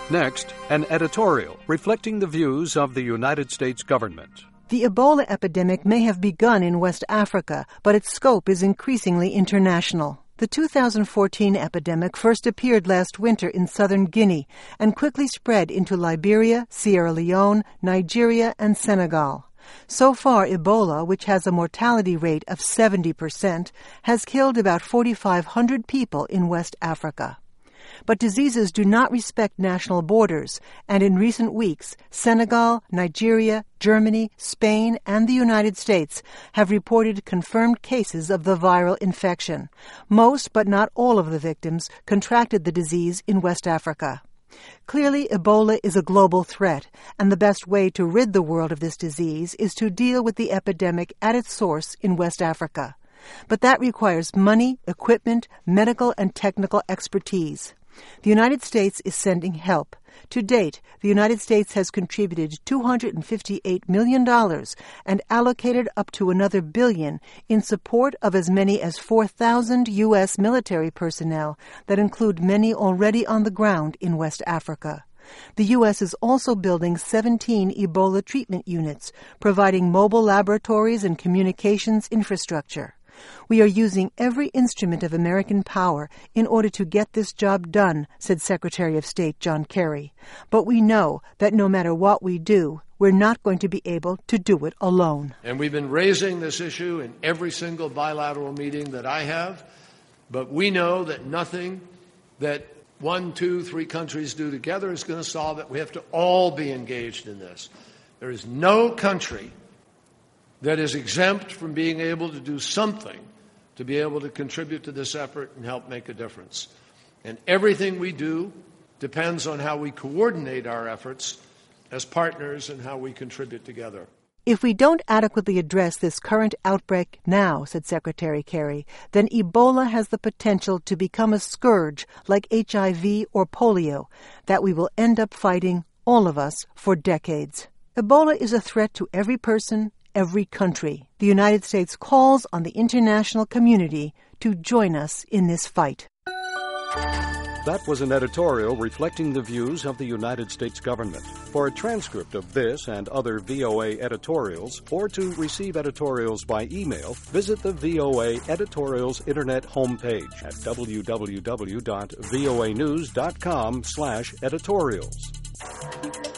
Next, an editorial reflecting the views of the United States government. The Ebola epidemic may have begun in West Africa, but its scope is increasingly international. The 2014 epidemic first appeared last winter in southern Guinea and quickly spread into Liberia, Sierra Leone, Nigeria, and Senegal. So far, Ebola, which has a mortality rate of 70%, has killed about 4,500 people in West Africa. But diseases do not respect national borders, and in recent weeks, Senegal, Nigeria, Germany, Spain, and the United States have reported confirmed cases of the viral infection. Most, but not all of the victims, contracted the disease in West Africa. Clearly, Ebola is a global threat, and the best way to rid the world of this disease is to deal with the epidemic at its source in West Africa. But that requires money, equipment, medical and technical expertise. The United States is sending help. To date, the United States has contributed $258 million and allocated up to another $1 billion in support of as many as 4,000 U.S. military personnel that include many already on the ground in West Africa. The U.S. is also building 17 Ebola treatment units, providing mobile laboratories and communications infrastructure. We are using every instrument of American power in order to get this job done, said Secretary of State John Kerry. But we know that no matter what we do, we're not going to be able to do it alone. And we've been raising this issue in every single bilateral meeting that I have, but we know that nothing that 1, 2, 3 countries do together is going to solve it. We have to all be engaged in this. There is no country that is exempt from being able to do something to be able to contribute to this effort and help make a difference. And everything we do depends on how we coordinate our efforts as partners and how we contribute together. If we don't adequately address this current outbreak now, said Secretary Kerry, then Ebola has the potential to become a scourge like HIV or polio that we will end up fighting, all of us, for decades. Ebola is a threat to every person, every country. The United States calls on the international community to join us in this fight. That was an editorial reflecting the views of the United States government. For a transcript of this and other VOA editorials, or to receive editorials by email, visit the VOA Editorials Internet homepage at www.voanews.com/editorials.